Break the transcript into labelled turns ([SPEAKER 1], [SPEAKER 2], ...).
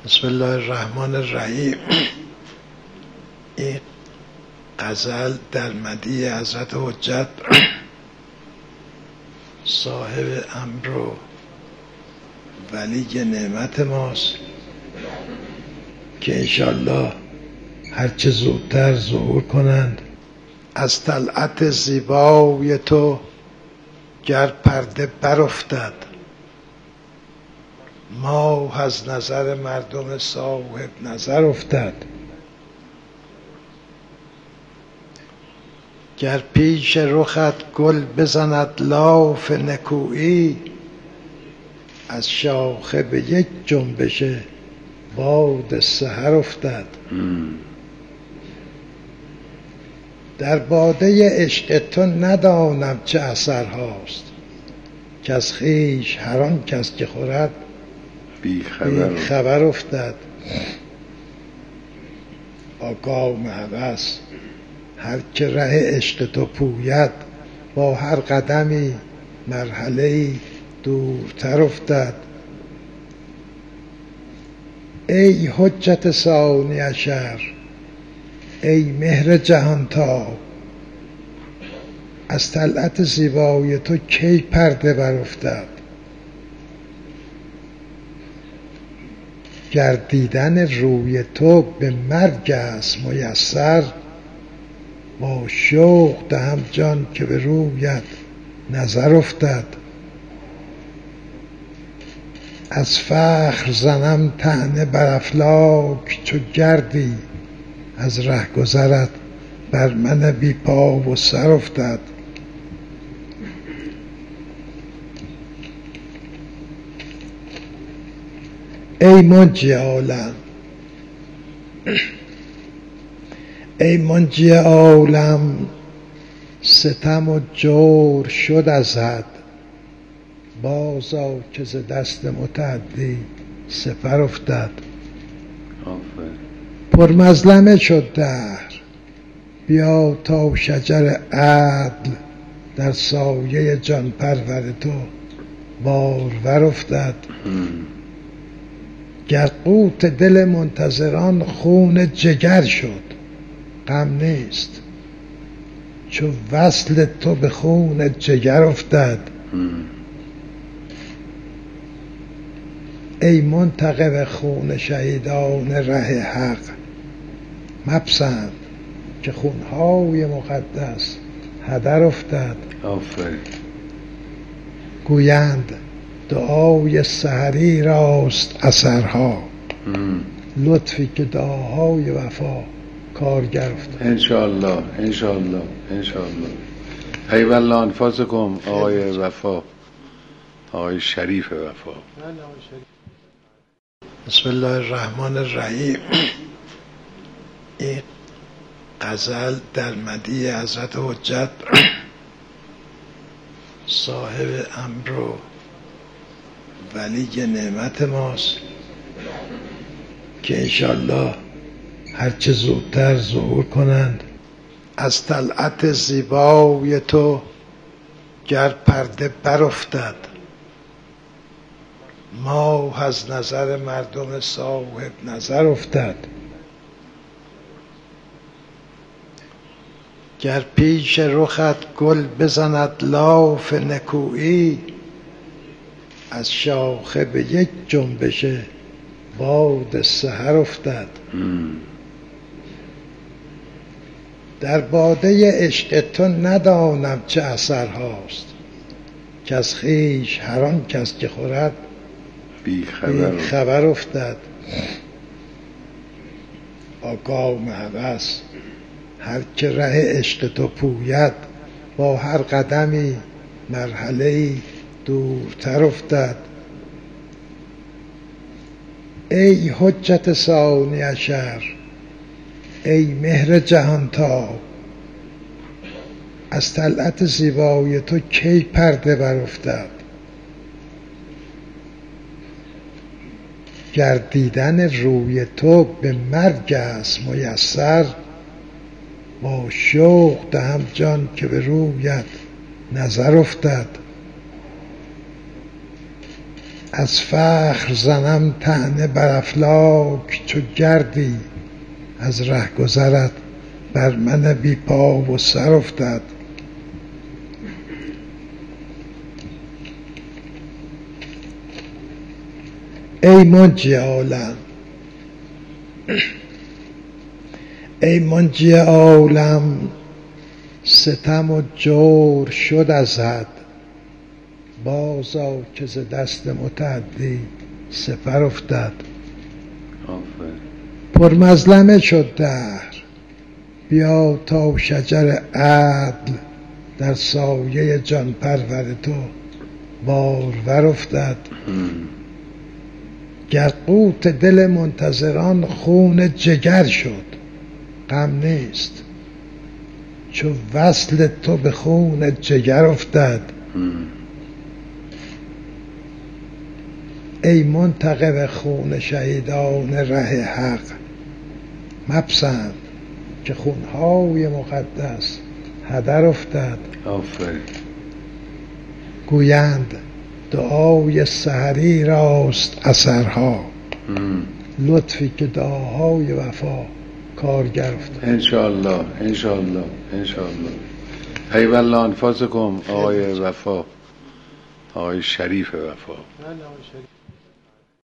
[SPEAKER 1] بسم الله الرحمن الرحیم. این غزل در مدیح حضرت حجت صاحب امر و ولی نعمت ماست که انشالله هرچه زودتر ظهور کنند. از طلعت زیبای تو گر پرده برافتد، ماه از نظر مردم صاحب نظر افتد. گر پیش رخت گل بزند لاف نکویی، از شاخه به یک جنبش باد سحر افتد. در باده عشق تو ندانم چه اثرهاست، که از خویش هر آن کس که خورد بی خبر افتد. با گام هوس هر که ره عشق تو پوید، با هر قدمی مرحله‌ای دورتر افتد. ای حجت ثانی عشر، ای مهر جهانتاب، از طلعت زیبای تو کی پرده برافتد. گر دیدن روی تو به مرگ است میسر، با شوق دهم جان که به رویت نظر افتد. از فخر زنم طعنه بر افلاک چو گردی، از رهگذرت بر من بی پا و سر افتد. ای منجی عالم، ای منجی عالم، ستم و جور شد از حد، بازآ که ز دست متعدی سپر افتد. پرمظلمه شد دهر، بیا تا شجر عدل در سایه جان پرور تو بارور افتد. گر قوت دل منتظران خون جگر شد، غم نیست چو وصل تو به خون جگر افتد. ای منتقم خون شهیدان ره حق، مپسند که خونهای مقدس هدر افتد. گویند دعای سحری راست اثرها، لطفی که دعاهای وفا کارگر افتد.
[SPEAKER 2] انشاءالله انشاءالله انشاءالله. حیوالله انفاسکم آقای وفا، آقای شریف وفا.
[SPEAKER 1] بسم الله الرحمن الرحیم. این غزل در مدیح حضرت حجت صاحب امر و ولی نعمت ماست که انشالله هرچه زودتر ظهور کنند. از طلعت زیبای تو گر پرده برافتد، ماه از نظر مردم صاحب نظر افتد. گر پیش رخت گل بزند لاف نکویی، از شاخه به یک جنبش باد سحر افتد. در باده عشق تو ندانم چه اثرهاست، که از خویش هر آن کس که خورد بی خبر افتد. با گام هوس هر که ره عشق تو پوید، با هر قدمی مرحله‌ای دورتر افتد. ای حجت ثانی عشر، ای مهر جهانتاب، از طلعت زیبای تو کی پرده برافتد. گر دیدن روی تو به مرگ است میسر، با شوق دهم جان که به رویت نظر افتد. از فخر زنم طعنه بر افلاک، چو گردی از ره گذرت بر من بی پا و سر افتد. ای منجی عالم، ای منجی عالم، ستم و جور شد از حد، بازآ که ز دست متعدی سپر افتد. پرمظلمه شد دهر، بیا تا شجر عدل در سایه جان پرور تو بارور افتد. گر قوت دل منتظران خون جگر شد، غم نیست چو وصل تو به خون جگر افتد. ای منتقم خون شهیدان ره حق، مپسند که خونهای مقدس هدر افتد. گویند دعای سحری راست اثرها، لطفی که دعاهای وفا کارگر افتد.
[SPEAKER 2] انشاءالله انشاءالله انشاءالله. حیوالله انفاسکم آقای وفا، آقای شریف وفا.